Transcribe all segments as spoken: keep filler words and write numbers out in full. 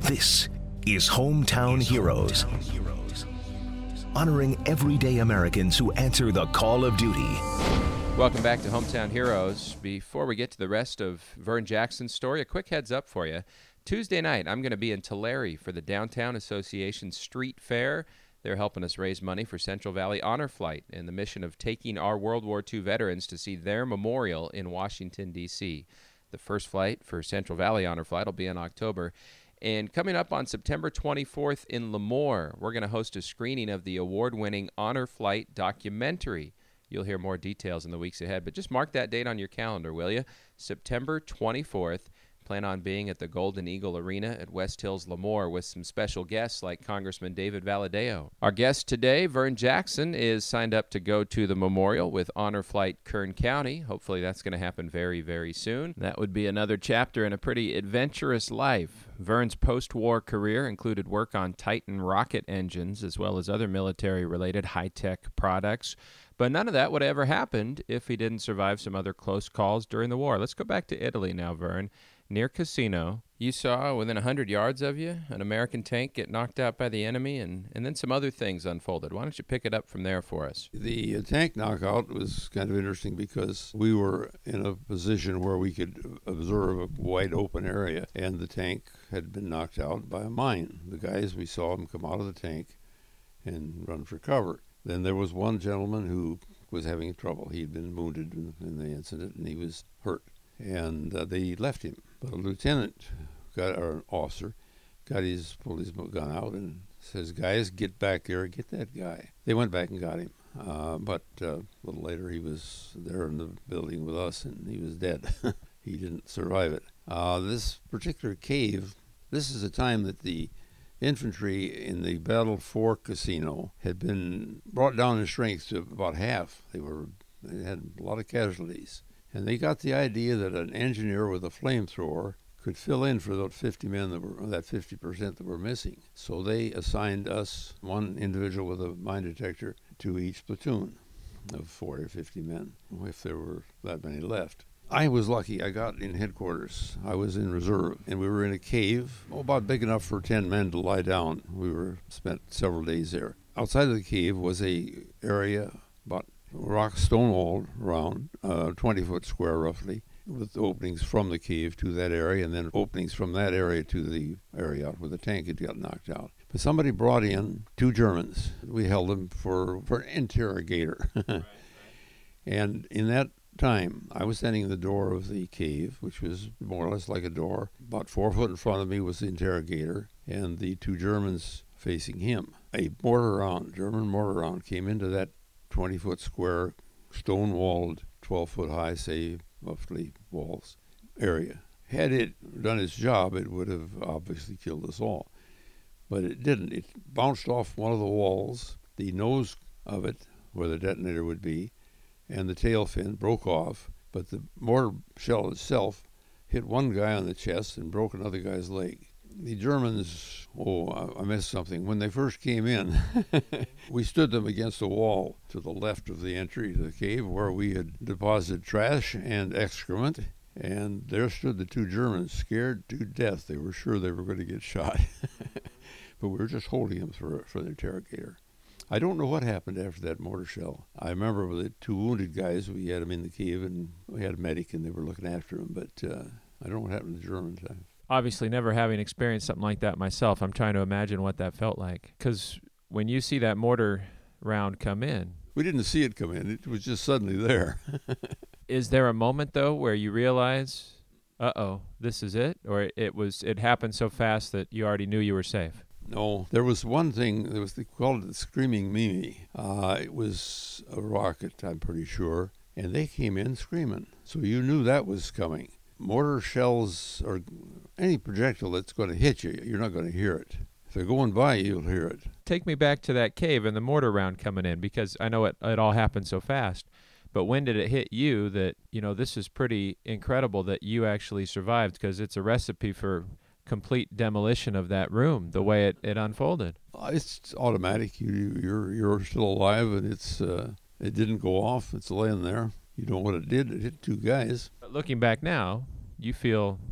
This is Hometown Heroes, honoring everyday Americans who answer the call of duty. Welcome back to Hometown Heroes. Before we get to the rest of Vern Jackson's story, a quick heads up for you. Tuesday night, I'm going to be in Tulare for the Downtown Association Street Fair. They're helping us raise money for Central Valley Honor Flight and the mission of taking our World War Two veterans to see their memorial in Washington, D C The first flight for Central Valley Honor Flight will be in October. And coming up on September twenty-fourth in Lemoore, we're going to host a screening of the award-winning Honor Flight documentary. You'll hear more details in the weeks ahead, but just mark that date on your calendar, will you? September twenty-fourth. Plan on being at the Golden Eagle Arena at West Hills Lemoore with some special guests like Congressman David Valadao. Our guest today, Vern Jackson, is signed up to go to the memorial with Honor Flight Kern County. Hopefully that's going to happen very, very soon. That would be another chapter in a pretty adventurous life. Vern's post-war career included work on Titan rocket engines as well as other military-related high-tech products. But none of that would have ever happened if he didn't survive some other close calls during the war. Let's go back to Italy now, Vern. Near Cassino, you saw within one hundred yards of you an American tank get knocked out by the enemy, and, and then some other things unfolded. Why don't you pick it up from there for us? The uh, tank knockout was kind of interesting because we were in a position where we could observe a wide open area, and the tank had been knocked out by a mine. The guys, we saw them come out of the tank and run for cover. Then there was one gentleman who was having trouble. He had been wounded in, in the incident, and he was hurt. And uh, they left him. But a lieutenant, got, or an officer, got his, pulled his gun out and says, guys, get back there, get that guy. They went back and got him. Uh, but uh, a little later, he was there in the building with us, and he was dead. He didn't survive it. Uh, this particular cave, this is a time that the infantry in the Battle for Cassino had been brought down in strength to about half. They were they had a lot of casualties. And they got the idea that an engineer with a flamethrower could fill in for those fifty men that were, that fifty percent that were missing. So they assigned us one individual with a mine detector to each platoon of forty or fifty men, if there were that many left. I was lucky. I got in headquarters. I was in reserve, and we were in a cave, oh, about big enough for ten men to lie down. We were spent several days there. Outside of the cave was a area about rock stone walled around, uh, twenty foot square roughly, with openings from the cave to that area, and then openings from that area to the area where the tank had got knocked out. But somebody brought in two Germans. We held them for, for an interrogator. Right, right. And in that time, I was standing in the door of the cave, which was more or less like a door. About four foot in front of me was the interrogator, and the two Germans facing him. A mortar round, German mortar round, came into that twenty foot square, stone-walled, twelve foot high, say, roughly walls area. Had it done its job, it would have obviously killed us all. But it didn't. It bounced off one of the walls, the nose of it, where the detonator would be, and the tail fin broke off, but the mortar shell itself hit one guy on the chest and broke another guy's leg. The Germans, oh, I missed something. When they first came in, we stood them against a wall to the left of the entry to the cave where we had deposited trash and excrement, and there stood the two Germans, scared to death. They were sure they were going to get shot. But we were just holding them for, for the interrogator. I don't know what happened after that mortar shell. I remember with the two wounded guys, we had them in the cave, and we had a medic, and they were looking after them, but uh, I don't know what happened to the Germans. Obviously, never having experienced something like that myself, I'm trying to imagine what that felt like. Because when you see that mortar round come in... We didn't see it come in. It was just suddenly there. Is there a moment, though, where you realize, uh-oh, this is it? Or it was it happened so fast that you already knew you were safe? No. There was one thing, there was they called it the Screaming Mimi. Uh, it was a rocket, I'm pretty sure, and they came in screaming. So you knew that was coming. Mortar shells or any projectile that's going to hit you, you're not going to hear it. If they're going by you, you'll hear it. Take me back to that cave and the mortar round coming in, because I know it, it all happened so fast. But when did it hit you that, you know, this is pretty incredible that you actually survived, because it's a recipe for complete demolition of that room, the way it, it unfolded? It's automatic. You, you're you're still alive, and it's uh, it didn't go off. It's laying there. You know what it did? It hit two guys. But looking back now, you feel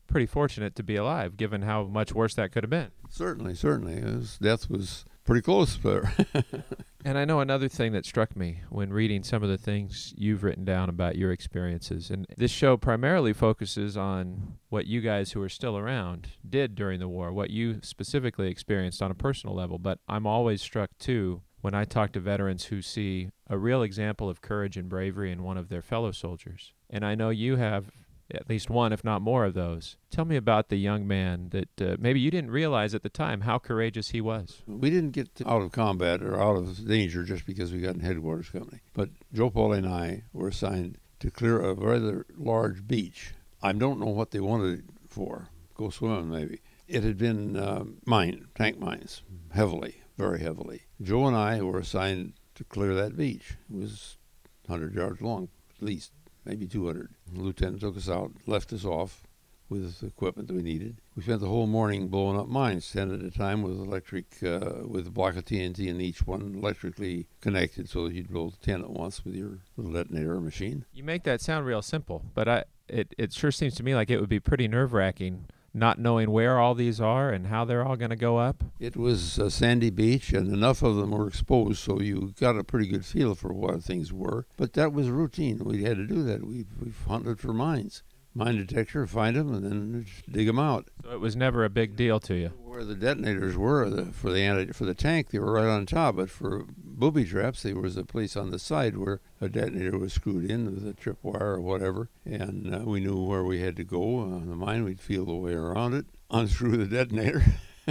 pretty fortunate to be alive, given how much worse that could have been. Certainly, certainly. His death was pretty close there. And I know another thing that struck me when reading some of the things you've written down about your experiences, and this show primarily focuses on what you guys who are still around did during the war, what you specifically experienced on a personal level, but I'm always struck, too, when I talk to veterans who see a real example of courage and bravery in one of their fellow soldiers. And I know you have at least one, if not more, of those. Tell me about the young man that uh, maybe you didn't realize at the time how courageous he was. We didn't get to, out of combat or out of danger just because we got in headquarters company. But Joe Pauly and I were assigned to clear a rather large beach. I don't know what they wanted it for. Go swimming, maybe. It had been uh, mine, tank mines, heavily, very heavily. Joe and I were assigned to clear that beach. It was one hundred yards long, at least. Maybe two hundred. The lieutenant took us out, left us off with the equipment that we needed. We spent the whole morning blowing up mines, ten at a time, with electric, uh, with a block of T N T in each one, electrically connected, so that you'd blow ten at once with your little detonator machine. You make that sound real simple, but I, it, it sure seems to me like it would be pretty nerve-wracking not knowing where all these are and how they're all going to go up. It was a sandy beach, and enough of them were exposed, so you got a pretty good feel for what things were. But that was routine. We had to do that. We we hunted for mines. Mine detector, find them, and then dig them out. So it was never a big deal to you. Where the detonators were the, for the anti, for the tank, they were right on top. But for booby traps, there was a place on the side where a detonator was screwed in with a tripwire or whatever, and uh, we knew where we had to go. On uh, the mine, we'd feel the way around it, unscrew the detonator.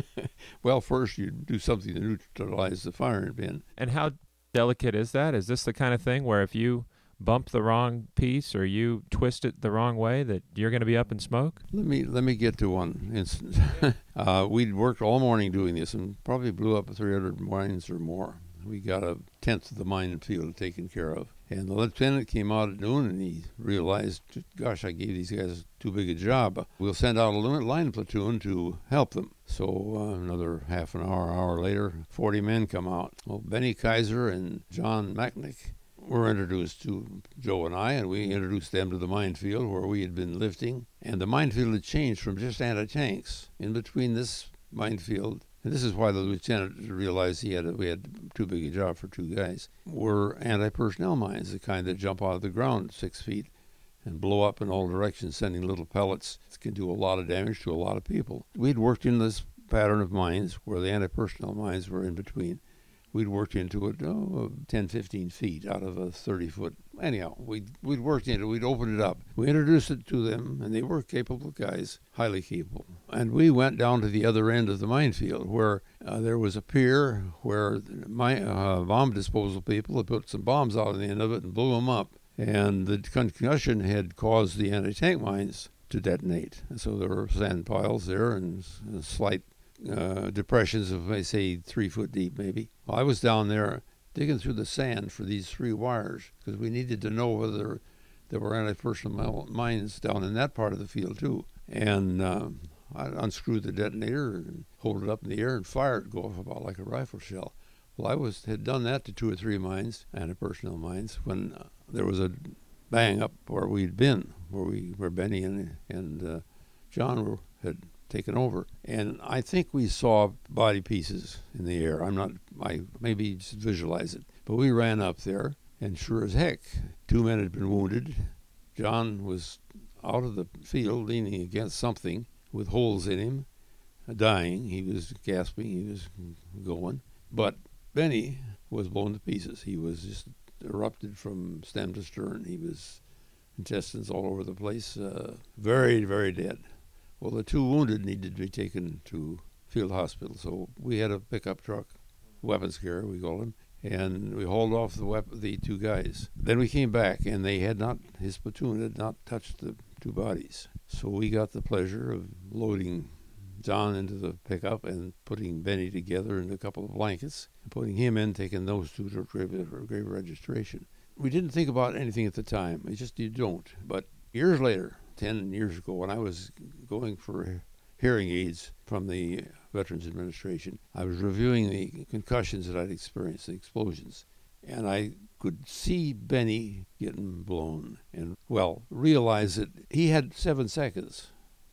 Well, first you'd do something to neutralize the firing pin. And how delicate is that? Is this the kind of thing where if you bump the wrong piece or you twist it the wrong way that you're going to be up in smoke? Let me let me get to one instance. uh, we'd worked all morning doing this and probably blew up three hundred mines or more. We got a tenth of the mine field taken care of. And the lieutenant came out at noon and he realized, gosh, I gave these guys too big a job. We'll send out a line platoon to help them. So uh, another half an hour, hour later, forty men come out. Well, Benny Kaiser and John Macknick were introduced to Joe and I, and we introduced them to the minefield where we had been lifting. And the minefield had changed from just anti-tanks. In between this minefield, and this is why the lieutenant realized he had a, we had too big a job for two guys, were anti-personnel mines, the kind that jump out of the ground six feet and blow up in all directions, sending little pellets. It can do a lot of damage to a lot of people. We'd worked in this pattern of mines where the anti-personnel mines were in between. We'd worked into it oh, ten, fifteen feet out of a thirty foot. Anyhow, we'd, we'd worked into it. We'd opened it up. We introduced it to them, and they were capable guys, highly capable. And we went down to the other end of the minefield where uh, there was a pier where my uh, bomb disposal people had put some bombs out on the end of it and blew them up. And the concussion had caused the anti-tank mines to detonate. And so there were sand piles there and uh, slight Uh, depressions of, I say, three foot deep maybe. Well, I was down there digging through the sand for these three wires because we needed to know whether there were anti-personnel mines down in that part of the field too. And uh, I unscrewed the detonator and hold it up in the air and fire it, go off about like a rifle shell. Well, I was had done that to two or three mines, anti-personnel mines, when uh, there was a bang up where we'd been, where we where Benny and and uh, John were had. taken over, and I think we saw body pieces in the air. I'm not, I maybe just visualize it, but we ran up there, and sure as heck, two men had been wounded. John was out of the field, leaning against something with holes in him, dying. He was gasping. He was going, but Benny was blown to pieces. He was just erupted from stem to stern. He was intestines all over the place, uh, very, very dead. Well, the two wounded needed to be taken to field hospital, so we had a pickup truck, weapons carrier, we called him, and we hauled off the wep- the two guys. Then we came back, and they had not, his platoon had not touched the two bodies. So we got the pleasure of loading John into the pickup and putting Benny together in a couple of blankets, and putting him in, taking those two to grave, grave registration. We didn't think about anything at the time. It's just you don't. But years later, ten years ago, when I was going for hearing aids from the Veterans Administration, I was reviewing the concussions that I'd experienced, the explosions, and I could see Benny getting blown and, well, realize that he had seven seconds,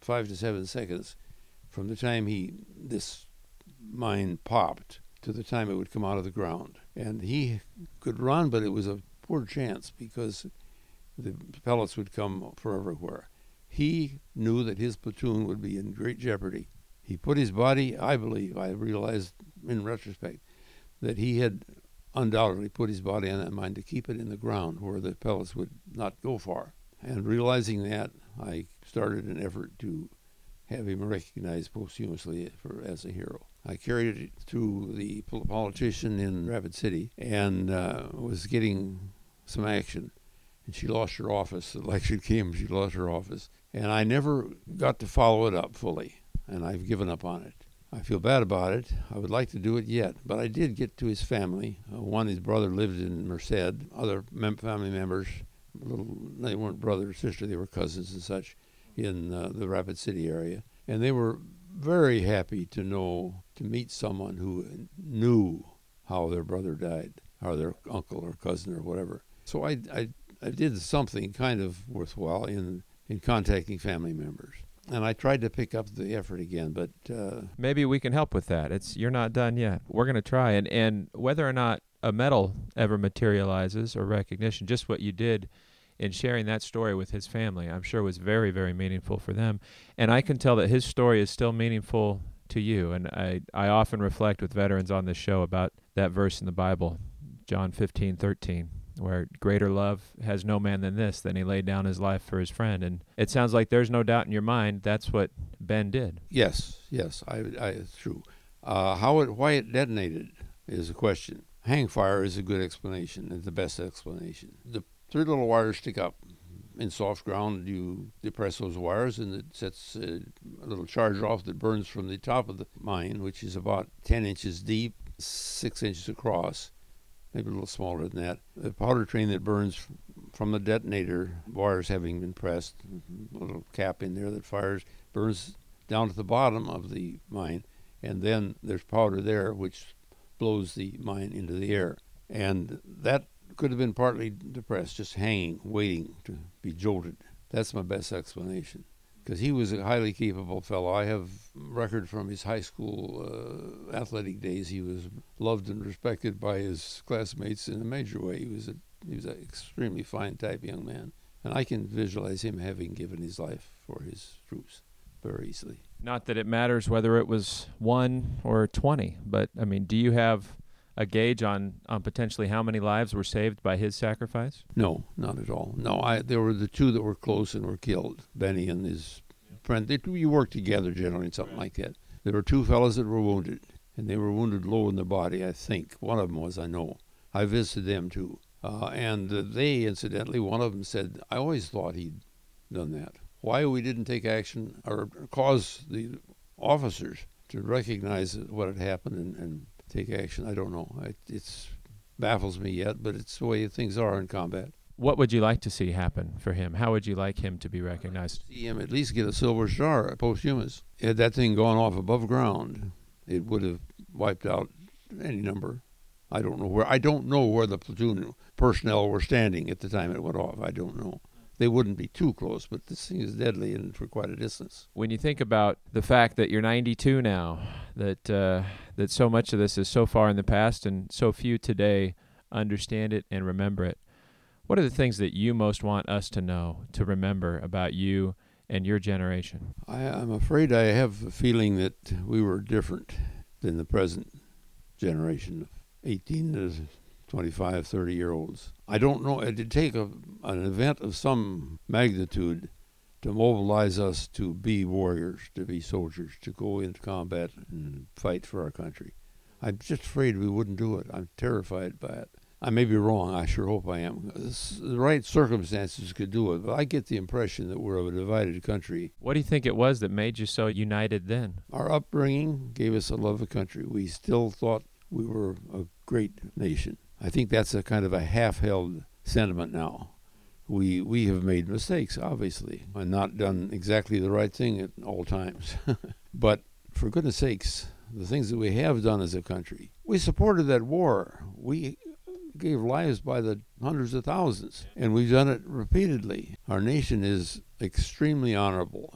five to seven seconds from the time he this mine popped to the time it would come out of the ground. And he could run, but it was a poor chance because the pellets would come from everywhere. He knew that his platoon would be in great jeopardy. He put his body, I believe, I realized in retrospect, that he had undoubtedly put his body on that mine to keep it in the ground where the pellets would not go far. And realizing that, I started an effort to have him recognized posthumously for, as a hero. I carried it to the politician in Rapid City and uh, was getting some action. And she lost her office. The election came, she lost her office. And I never got to follow it up fully, and I've given up on it. I feel bad about it. I would like to do it yet, but I did get to his family. Uh, one, his brother lived in Merced. Other mem- family members, little, they weren't brother or sister, they were cousins and such, in uh, the Rapid City area. And they were very happy to know, to meet someone who knew how their brother died, or their uncle or cousin or whatever. So I, I, I did something kind of worthwhile in, in contacting family members. And I tried to pick up the effort again, but uh, maybe we can help with that. It's you're not done yet. We're going to try, and and whether or not a medal ever materializes or recognition, just what you did in sharing that story with his family, I'm sure was very, very meaningful for them. And I can tell that his story is still meaningful to you. And I I often reflect with veterans on this show about that verse in the Bible, John fifteen thirteen. Where greater love has no man than this, than he laid down his life for his friend. And it sounds like there's no doubt in your mind that's what Ben did. Yes, yes, I, I, it's true. Uh, how it, why it detonated is a question. Hang fire is a good explanation, it's the best explanation. The three little wires stick up in soft ground. You depress those wires, and it sets a, a little charge off that burns from the top of the mine, which is about ten inches deep, six inches across. Maybe a little smaller than that. The powder train that burns from the detonator, wires having been pressed, a little cap in there that fires, burns down to the bottom of the mine, and then there's powder there which blows the mine into the air. And that could have been partly depressed, just hanging, waiting to be jolted. That's my best explanation. Because he was a highly capable fellow. I have record from his high school uh, athletic days. He was loved and respected by his classmates in a major way. He was a he was an extremely fine type young man, and I can visualize him having given his life for his troops very easily. Not that it matters whether it was one or twenty, but I mean, do you have a gauge on, on potentially how many lives were saved by his sacrifice? No, not at all. No, I there were the two that were close and were killed, Benny and his friend. They, you work together generally in something like that. There were two fellows that were wounded, and they were wounded low in the body, I think. One of them was, I know. I visited them too. Uh, and uh, they, incidentally, one of them said, I always thought he'd done that. Why we didn't take action or cause the officers to recognize what had happened and, and take action, I don't know. It it's, baffles me yet, but it's the way things are in combat. What would you like to see happen for him? How would you like him to be recognized? See him at least get a Silver Star posthumous. Had that thing gone off above ground, it would have wiped out any number. I don't know where. I don't know where the platoon personnel were standing at the time it went off. I don't know. They wouldn't be too close, but this thing is deadly and for quite a distance. When you think about the fact that you're ninety-two now, that uh, that so much of this is so far in the past and so few today understand it and remember it, what are the things that you most want us to know, to remember about you and your generation? I, I'm afraid I have a feeling that we were different than the present generation of eighteen to twenty-five, thirty-year-olds. I don't know. It did take a, an event of some magnitude to mobilize us to be warriors, to be soldiers, to go into combat and fight for our country. I'm just afraid we wouldn't do it. I'm terrified by it. I may be wrong. I sure hope I am. The right circumstances could do it, but I get the impression that we're a divided country. What do you think it was that made you so united then? Our upbringing gave us a love of country. We still thought we were a great nation. I think that's a kind of a half-held sentiment now. We we have made mistakes, obviously, and not done exactly the right thing at all times. But for goodness sakes, the things that we have done as a country, we supported that war. We gave lives by the hundreds of thousands, and we've done it repeatedly. Our nation is extremely honorable.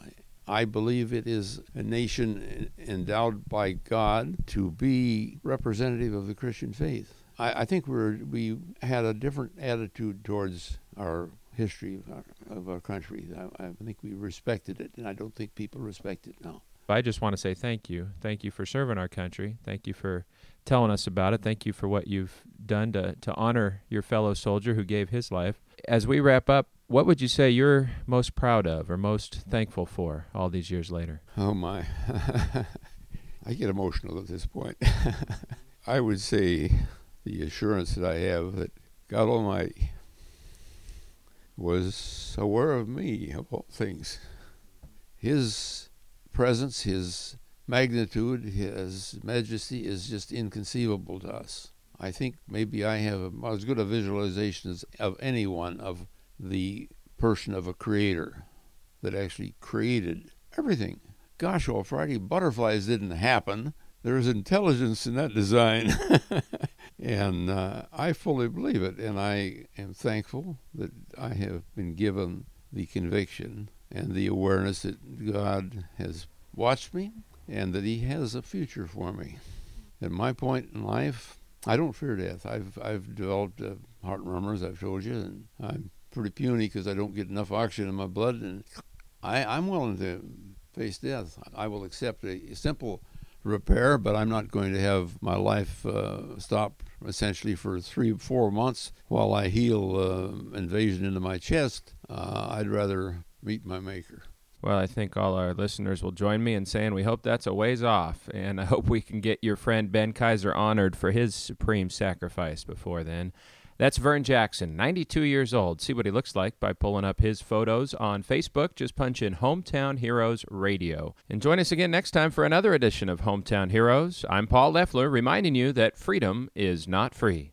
I believe it is a nation endowed by God to be representative of the Christian faith. I, I think we're, we had a different attitude towards our history of our, of our country. I, I think we respected it, and I don't think people respect it now. I just want to say thank you. Thank you for serving our country. Thank you for telling us about it. Thank you for what you've done to, to honor your fellow soldier who gave his life. As we wrap up, what would you say you're most proud of or most thankful for all these years later? Oh, my. I get emotional at this point. I would say the assurance that I have that God Almighty was aware of me, of all things. His presence, His magnitude, His majesty is just inconceivable to us. I think maybe I have as good a visualization as of anyone of the person of a creator that actually created everything. Gosh, oh, Friday, butterflies didn't happen. There's intelligence in that design. And uh, I fully believe it, and I am thankful that I have been given the conviction and the awareness that God has watched me and that He has a future for me. At my point in life, I don't fear death. I've I've developed uh, heart murmurs, I've told you, and I'm pretty puny because I don't get enough oxygen in my blood, and I, I'm willing to face death. I will accept a simple repair, but I'm not going to have my life uh, stop essentially for three, four months while I heal uh, invasion into my chest. Uh, I'd rather meet my Maker. Well, I think all our listeners will join me in saying we hope that's a ways off, and I hope we can get your friend Ben Kaiser honored for his supreme sacrifice before then. That's Vern Jackson, ninety-two years old. See what he looks like by pulling up his photos on Facebook. Just punch in Hometown Heroes Radio. And join us again next time for another edition of Hometown Heroes. I'm Paul Leffler, reminding you that freedom is not free.